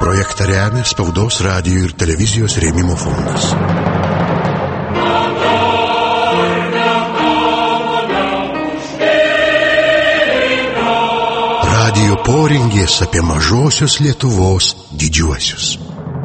Projektą remia Spaudos, radijo ir televizijos rėmimo fondas. Radijo poringės apie mažosios Lietuvos didžiuosius.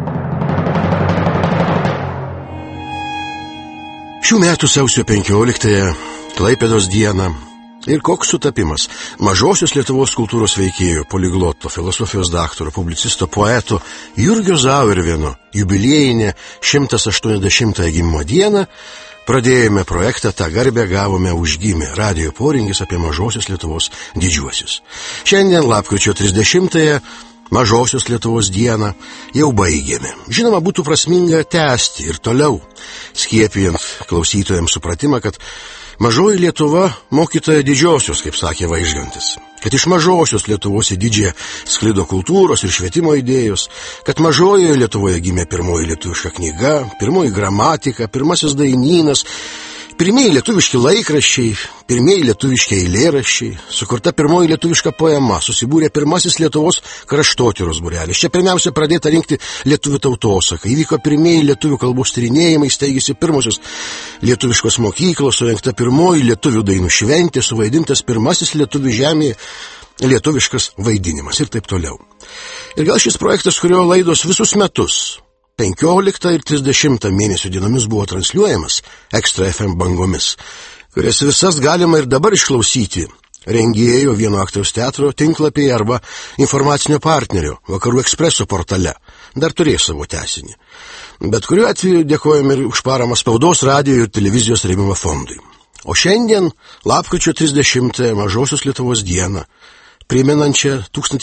Šių metų sausio 15-ąją, Klaipėdos dieną. Ir koks sutapimas. Mažosios Lietuvos kultūros veikėjo, poligloto, filosofijos daktaro, publicisto, poeto Jurgio Zauervėno jubiliejinę 180-ąją gimimo dieną pradėjome projektą Tą garbę gavome užgimę. Radijo poringis apie mažosios Lietuvos didžiuosius. Šiandien lapkričio 30-ąją Mažosios Lietuvos dieną jau baigėme. Žinoma, būtų prasminga tęsti ir toliau, skiepijant klausytojams supratimą, kad mažoji Lietuva mokytoja didžiosios, kaip sakė Vaižgantis. Kad iš mažosios Lietuvos į didžiąją sklido kultūros ir švietimo idėjos, kad mažojoje Lietuvoje gimė pirmoji lietuviška knyga, pirmoji gramatika, pirmasis dainynas, pirmieji lietuviški laikraščiai, pirmieji lietuviški eilėraščiai, sukurta pirmoji lietuviška poema, susibūrė pirmasis Lietuvos kraštotyros būrelis. Čia pirmiausia pradėta rinkti lietuvių tautosaką, įvyko pirmieji lietuvių kalbos tyrinėjimai, steigėsi pirmosios lietuviškos mokyklos, surengta pirmoji lietuvių dainų šventė, suvaidintas pirmasis lietuvių žemėje lietuviškas vaidinimas ir taip toliau. Ir gal šis projektas, kurio laidos visus metus 15 ir 30 mėnesių dienomis buvo transliuojamas Ekstra FM bangomis, kurias visas galima ir dabar išklausyti rengėjo Vieno aktoriaus teatro tinklapyje arba informacinio partnerio Vakarų Ekspreso portale. Dar turės savo tęsinį. Bet kuriuo atveju dėkojame ir už paramą Spaudos, radijo ir televizijos rėmimo fondui. O šiandien, lapkričio 30 Mažosios Lietuvos dieną, primenančią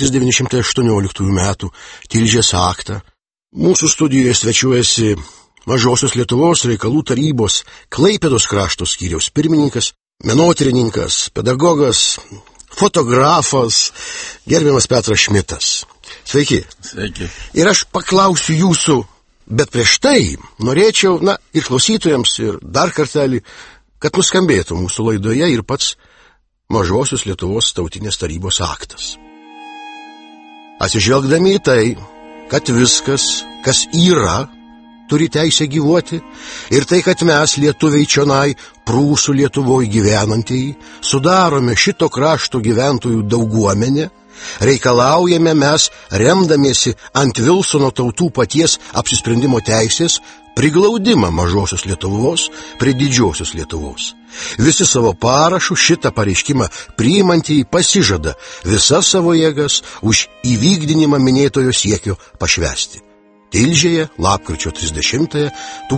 1918 metų Tilžės aktą, mūsų studijoje svečiuojasi Mažosios Lietuvos reikalų tarybos Klaipėdos krašto skyriaus pirmininkas, menotyrininkas, pedagogas, fotografas, gerbiamas Petras Šmitas. Sveiki. Sveiki. Ir aš paklausiu jūsų, bet prieš tai norėčiau, ir klausytojams, ir dar kartelį, kad nuskambėtų mūsų laidoje ir pats Mažosios Lietuvos tautinės tarybos aktas. Atsižvelgdami į tai, kad viskas, kas yra, turi teisę gyvuoti, ir tai, kad mes, lietuviai čionai, Prūsų Lietuvoje gyvenantieji, sudarome šito krašto gyventojų dauguomenę, reikalaujame mes, remdamiesi ant Vilsono tautų paties apsisprendimo teisės, priglaudimą Mažosios Lietuvos prie Didžiosios Lietuvos. Visi savo parašų šitą pareiškimą priimantieji pasižada visas savo jėgas už įvykdinimą minėtojo siekio pašvęsti. Tilžėje, lapkričio 30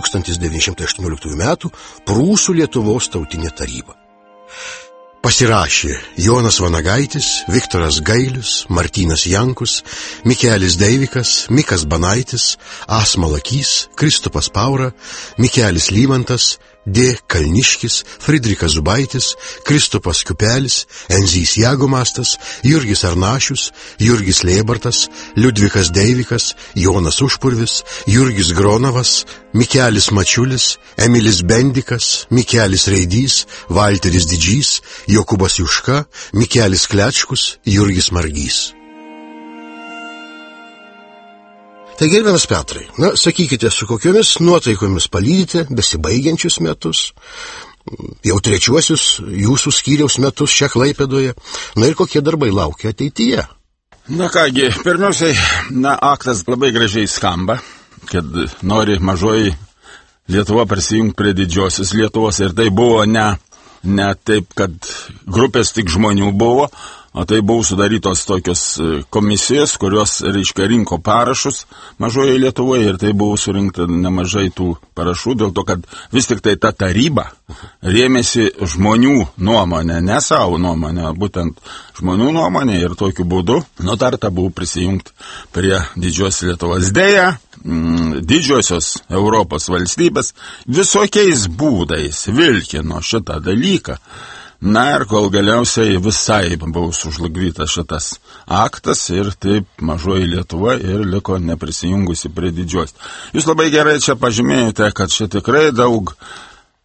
1918 metų, Prūsų Lietuvos tautinė taryba. Pasirašė Jonas Vanagaitis, Viktoras Gailius, Martynas Jankus, Mikelis Deivikas, Mikas Banaitis, Asma Lakys, Kristupas Paura, Mikelis Lymantas, D. Kalniškis, Fridrikas Zubaitis, Kristupas Kiupelis, Enzys Jagomastas, Jurgis Arnašius, Jurgis Lėbartas, Liudvikas Deivikas, Jonas Užpurvis, Jurgis Gronovas, Mikelis Mačiulis, Emilis Bendikas, Mikelis Reidys, Valteris Didžys, Jokubas Juška, Mikelis Klečkus, Jurgis Margys. Tai gerbiamas Petrai, sakykite, su kokiomis nuotaikomis palydite besibaigiančius metus, jau trečiuosius jūsų skyriaus metus čia Klaipėdoje, ir kokie darbai laukia ateityje? Kągi, pirmiausiai, aktas labai gražiai skamba, kad nori mažoji Lietuva prisijungti prie Didžiosios Lietuvos, ir tai buvo ne taip, kad grupės tik žmonių buvo, o tai buvo sudarytos tokios komisijos, kurios, rinko parašus mažoje Lietuvoje, ir tai buvo surinkta nemažai tų parašų, dėl to, kad vis tik tai ta taryba rėmėsi žmonių nuomonę, ne savo nuomonę, būtent žmonių nuomonė, ir tokiu būdu nutarta buvo prisijungti prie Didžiosios Lietuvos. Deja, didžiosios Europos valstybės visokiais būdais vilkino šitą dalyką. Ir kol galiausiai visai buvo sužlugdytas šitas aktas, ir taip mažoji Lietuva ir liko neprisijungusi prie Didžios. Jūs labai gerai čia pažymėjote, kad čia tikrai daug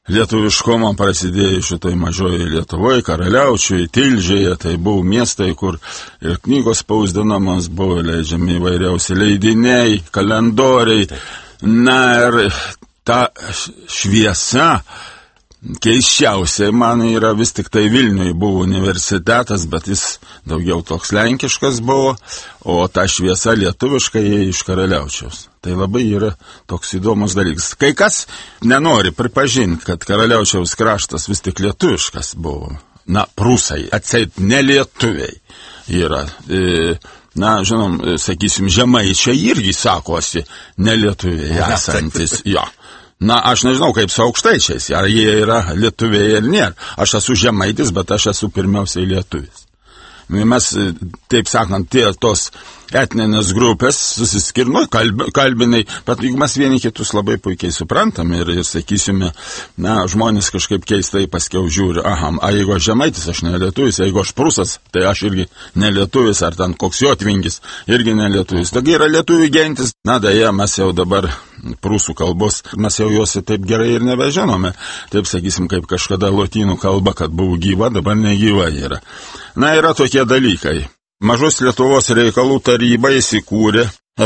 lietuviškumo prasidėjo šitoj mažoje Lietuvoje, Karaliaučiuje, Tilžėje, tai buvo miestai, kur ir knygos spausdinamos, buvo leidžiami įvairiausi leidiniai, kalendoriai. Na ir ta šviesa, keisčiausiai man yra vis tik tai Vilniuje buvo universitetas, bet jis daugiau toks lenkiškas buvo, o ta šviesa lietuviška jie iš Karaliaučiaus. Tai labai yra toks įdomus dalykas. Kai kas nenori pripažinti, kad Karaliaučiaus kraštas vis tik lietuviškas buvo. Na, prūsai, atseit nelietuviai yra. Na, žinom, sakysim, žemaičiai irgi sakosi nelietuviai esantis. Jo. Na, aš nežinau, kaip su aukštaičiais, ar jie yra lietuviai ar nėra. Aš esu žemaitis, bet aš esu pirmiausiai lietuvis. Mes, taip sakant, tos etninės grupės susiskirno, kalbinai, bet juk mes vieni kitus labai puikiai suprantam ir sakysime, na, žmonės kažkaip keistai paskiau žiūri, jeigu aš žemaitis, aš nelietuvis, jeigu aš prūsas, tai aš irgi nelietuvis, ar ten koks jotvingis, irgi nelietuvis. Tokia yra lietuvių gentis, na, dėja, mes jau dabar prūsų kalbos, mes jau juos taip gerai ir nebežinome, taip sakysim, kaip kažkada lotynų kalba, kad buvo gyva, dabar negyva yra. Na, yra tokie dalykai. Mažos Lietuvos reikalų taryba įsikūrė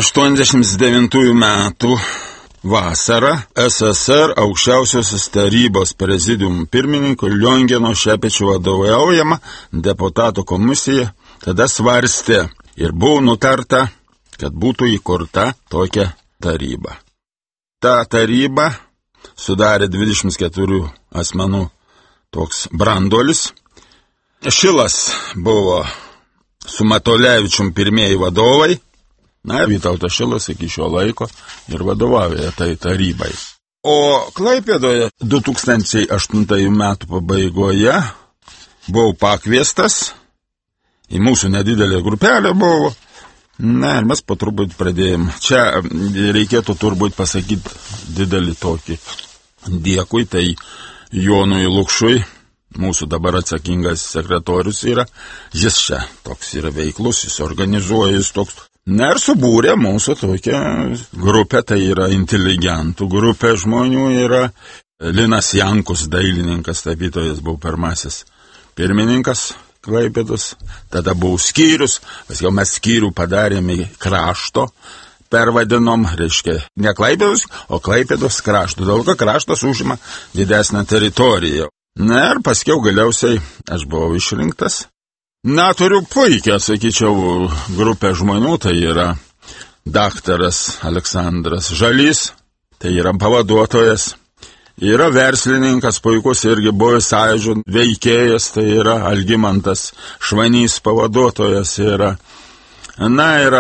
89 metų vasarą SSR aukščiausiosios tarybos prezidium pirmininku Liongino Šepečio vadovaujama deputatų komisija tada svarstė ir buvo nutarta, kad būtų įkurta tokia taryba. Ta taryba sudarė 24 asmenų toks branduolis. Šilas buvo su Matolevičium pirmieji vadovai, na, Vytautas Šilas iki šio laiko ir vadovauja tai tarybai. O Klaipėdoje 2008 metų pabaigoje buvau pakviestas, į mūsų nedidelę grupelę buvo, na, ir mes po truputį pradėjom. Čia reikėtų turbūt pasakyti didelį tokį dėkui, tai Jonui Lukšui, mūsų dabar atsakingas sekretorius yra, jis čia toks yra veiklus, jis organizuoja, jis toks. Na ir subūrė mūsų tokią grupę, tai yra inteligentų grupė žmonių, yra Linas Jankus, dailininkas, tapytojas, buvo pirmasis pirmininkas Klaipėdos, tada buvo skyrius, paskiau mes skyrių padarėme krašto, pervadinom, reiškia, ne Klaipėdos, o Klaipėdos krašto, dėl to kraštas užima didesnę teritoriją. Na ir paskiau galiausiai aš buvau išrinktas. Na, turiu puikiai, sakyčiau, grupę žmonių, tai yra daktaras Aleksandras Žalys, tai yra pavaduotojas, yra verslininkas puikus, irgi buvo sąjūdžio veikėjas, tai yra Algimantas Švanys, pavaduotojas yra. Na, yra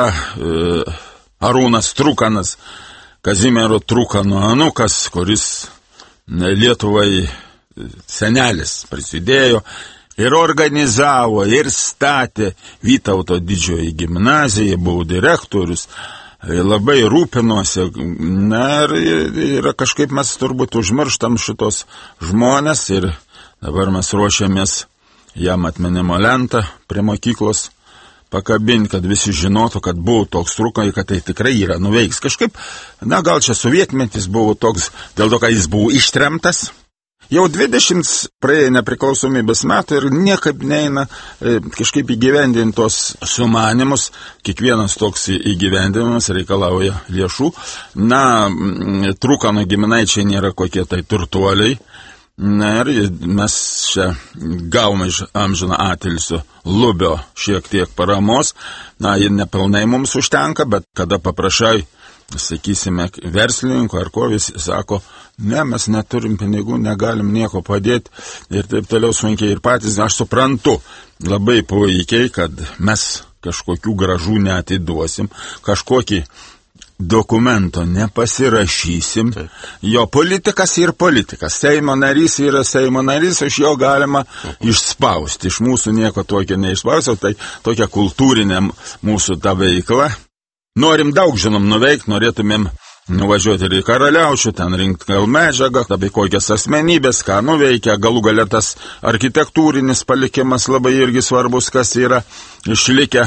Arūnas Trukanas, Kazimiero Trukano anukas, kuris Lietuvai senelis prisidėjo ir organizavo, ir statė Vytauto didžioji gimnaziją, buvo direktorius, labai rūpinosi. Na ir kažkaip mes turbūt užmirštam šitos žmonės ir dabar mes ruošiamės jam atminimo lentą prie mokyklos pakabinti, kad visi žinotų, kad buvo toks Trukai, kad tai tikrai yra nuveiks. Kažkaip, na gal čia sovietmetis buvo toks, dėl to, kad jis buvo ištremtas. Jau 20 praėjo nepriklausomybės metų ir niekaip neina kažkaip įgyvendintos sumanimus. Kiekvienas toks įgyvendinimas reikalauja lėšų. Na, Trukano giminaičiai nėra kokie tai turtuoliai. Na ir mes čia gavome iš amžiną atilsio Lubio šiek tiek paramos. Na, jie nepilnai mums užtenka, bet kada paprašai, sakysime, verslininko ar ko, visi sako, ne, mes neturim pinigų, negalim nieko padėti ir taip toliau sunkiai ir patys. Aš suprantu labai puikiai, kad mes kažkokių gražų neatiduosim, kažkokį dokumento nepasirašysim. Jo politikas ir politikas. Seimo narys yra Seimo narys, iš jo galima išspausti. Iš mūsų nieko tokio neišspausiu, tai tokia kultūrinė mūsų ta veikla. Norim daug, žinom, nuveikti, norėtumėm nuvažiuoti ir į Karaliaučių, ten rinkti gal medžiagą, apie kokias asmenybės, ką nuveikia, galų galia tas architektūrinis palikimas labai irgi svarbus, kas yra išlikę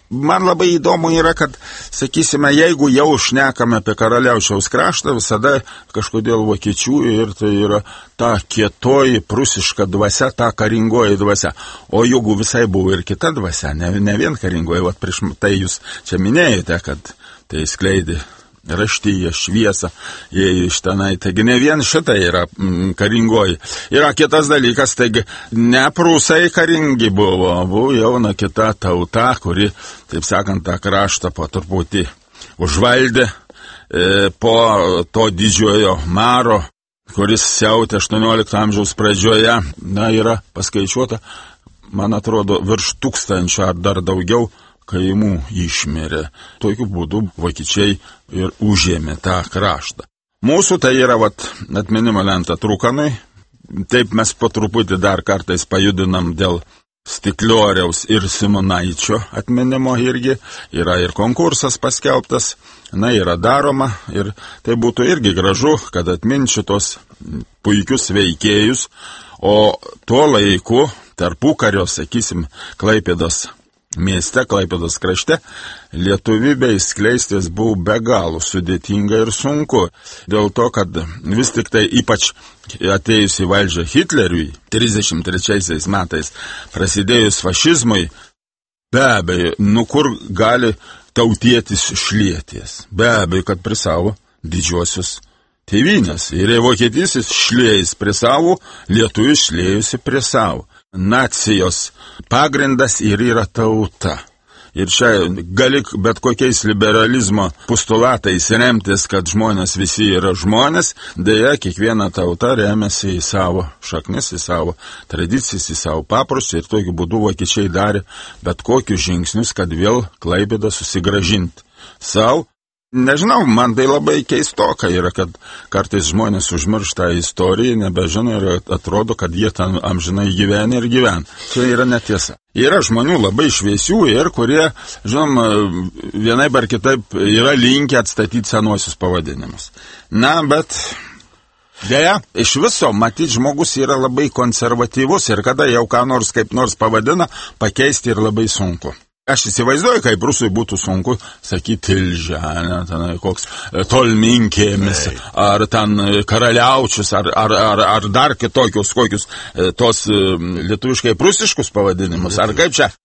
Man labai įdomu yra, kad, sakysime, jeigu jau šnekame apie Karaliaučiaus kraštą, visada kažkodėl vokiečių ir tai yra ta kietoji prusiška dvasia, ta karingoji dvasia. O juk visai buvo ir kita dvasia, ne vien karingoji, vat prieš tai jūs čia minėjote, kad tai skleidė raštyje šviesą, jie iš tenai. Taigi ne vien šitą yra karingoji. Yra kitas dalykas, taigi ne prūsai karingi buvo jauna kita tauta, kuri, taip sakant, tą kraštą po truputį užvaldė po to didžiojo maro, kuris siautė 18 amžiaus pradžioje. Yra paskaičiuota, man atrodo, virš 1000 ar dar daugiau kaimų išmirė. Tokiu būdu vokiečiai ir užėmė tą kraštą. Mūsų tai yra atminimo lenta Trūkanui. Taip mes po truputį dar kartais pajudinam dėl Stiklioriaus ir Simonaičio atminimo irgi. Yra ir konkursas paskelbtas, yra daroma ir tai būtų irgi gražu, kad atminčių tos puikius veikėjus. O tuo laiku, tarpukario, sakysim, Klaipėdos mieste, Klaipėdos krašte, lietuvybė įskleistis buvo be galo sudėtinga ir sunku. Dėl to, kad vis tik tai ypač atėjus į valdžią Hitleriui 33 metais, prasidėjus fašizmui, be abejo, kur gali tautietis šlietis? Be abejo, kad prie savo didžiosios tėvynės. Ir vokietis šlėjus prie savo, lietuvis šlėjusi prie savo. Nacijos pagrindas ir yra tauta. Ir čia gali bet kokiais liberalizmo postulatais remtis, kad žmonės visi yra žmonės, deja, kiekviena tauta remiasi į savo šaknis, į savo tradicijas, į savo paprotį ir tokiu būdu vokiečiai darė bet kokius žingsnius, kad vėl Klaipėdą susigrąžinti savo. Nežinau, man tai labai keistoka yra, kad kartais žmonės užmiršta istoriją, nebežino ir atrodo, kad jie ten amžinai gyvena ir gyvena. Tai yra netiesa. Yra žmonių labai šviesių ir kurie, žinom, vienaip ar kitaip yra linkę atstatyti senuosius pavadinimus. Bet deja, iš viso, matyt, žmogus yra labai konservatyvus ir kada jau ką nors kaip nors pavadina, pakeisti ir labai sunku. Aš įsivaizduoju, kaip rusui būtų sunku sakyti Tilžę, koks Tolminkėmis, ar ten Karaliaučius, ar dar kitokius, kokius tos lietuviškai prusiškus pavadinimus, ar kaip čia.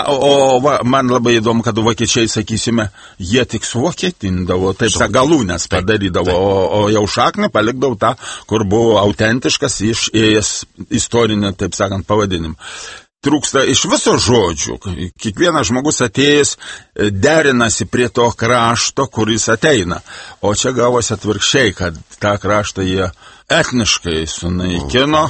Man labai įdomu, kad vokiečiai, sakysime, jie tik suvokietindavo, taip galūnes padarydavo, o jau šaknį palikdavo tą, kur buvo autentiškas išėjęs istorinį, taip sakant, pavadinimą. Trūksta iš viso žodžių. Kiekvienas žmogus atėjęs derinasi prie to krašto, kuris ateina. O čia gavosi atvirkščiai, kad tą kraštą jie etniškai sunaikino.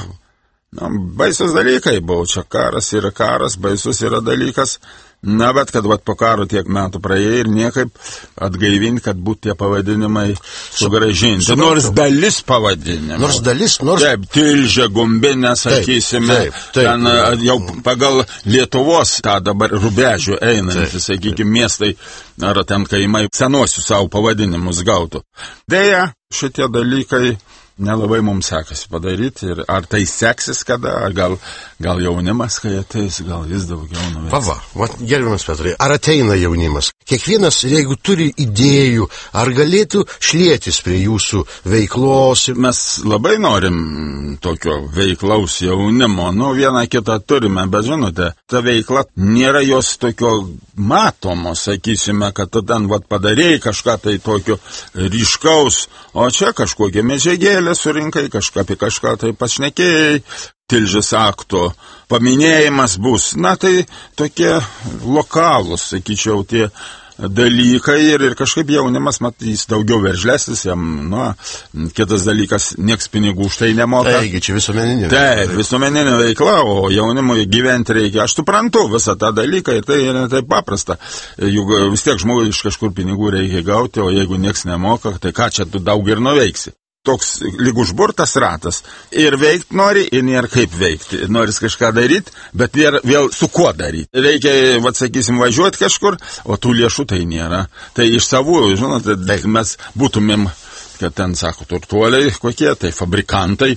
Baisus dalykai buvo. Čia karas yra karas, baisus yra dalykas. Bet kad po karo tiek metų praėjo ir niekaip atgaivinti, kad būtų tie pavadinimai sugrąžinti. Nors dalis pavadinimų. Taip, Tilžė, Gumbinė, sakysime, ten jau pagal Lietuvos tą dabar rubežių einantį, sakykime, miestai ar ten kaimai senosius savo pavadinimus gautų. Deja, šitie dalykai nelabai mums sekasi padaryti ir ar tai seksis kada, ar gal jaunimas, kai ateis, gal vis daugiau nuveiks. Gerbiamas Petrai, ar ateina jaunimas? Kiekvienas, jeigu turi idėjų, ar galėtų šlietis prie jūsų veiklos? Mes labai norim tokio veiklaus jaunimo, vieną kitą turime, bet žinote, ta veikla nėra jos tokio matomo, sakysime, kad tu ten padarėjai kažką tai tokio ryškaus, o čia kažkokie medžiagėlė surinkai, apie kažką tai pašnekėjai, Tilžės akto paminėjimas bus. Tai tokie lokalūs, sakyčiau, tie dalykai ir kažkaip jaunimas, jis daugiau veržlesnis, jam, kitas dalykas, nieks pinigų už tai nemoka. Taigi, čia visuomeninė veikla. Taip, visuomeninė veikla, o jaunimui gyventi reikia. Aš suprantu visą tą dalyką ir tai yra taip paprasta. Juk vis tiek žmogui iš kažkur pinigų reikia gauti, o jeigu nieks nemoka, tai ką čia tu daug ir nuveiksi. Toks lyg užburtas ratas. Ir veikti nori, ir nėra kaip veikti. Noris kažką daryti, bet nėra vėl su kuo daryti. Reikia, sakysim, važiuoti kažkur, o tų lėšų tai nėra. Tai iš savų, žinote, mes būtumėm, kad ten, sako, turtuoliai kokie, tai fabrikantai,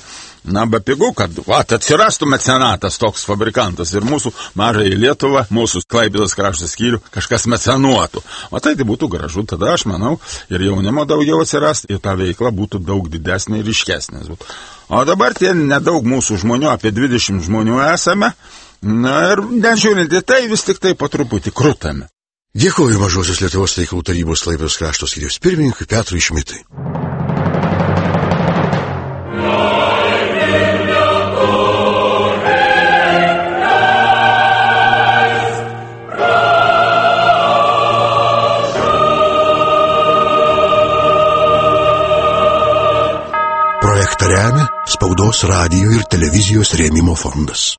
bepigu, kad atsirastų mecenatas toks fabrikantas ir mūsų mažai Lietuvą, mūsų Klaipėdos krašto skyrių kažkas mecenuotų. O tai būtų gražu, tada aš manau, ir jaunimo daugiau atsirast, ir ta veikla būtų daug didesnė ir ryškesnė. O dabar tie nedaug mūsų žmonių, apie 20 žmonių esame, ir nežiūrint į tai, vis tik tai po truputį krutame. Dėkoju Mažosios Lietuvos reikalų tarybos Klaipėdos krašto skyriaus pirmininkui Petrui Šmitui. Projektą remia Spaudos, radijo ir televizijos rėmimo fondas.